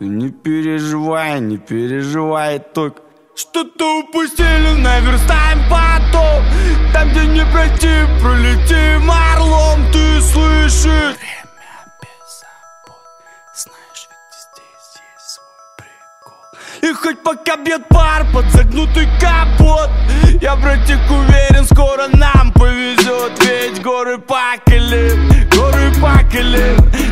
Не переживай, только что-то упустили, наверстаем потом. Там, где не пройти, пролетим орлом, ты слышишь? Время без забот, знаешь, ведь здесь есть свой прикол. И хоть пока бьет пар под загнутый капот, я, братик, уверен, скоро нам повезет. Ведь горы пакели,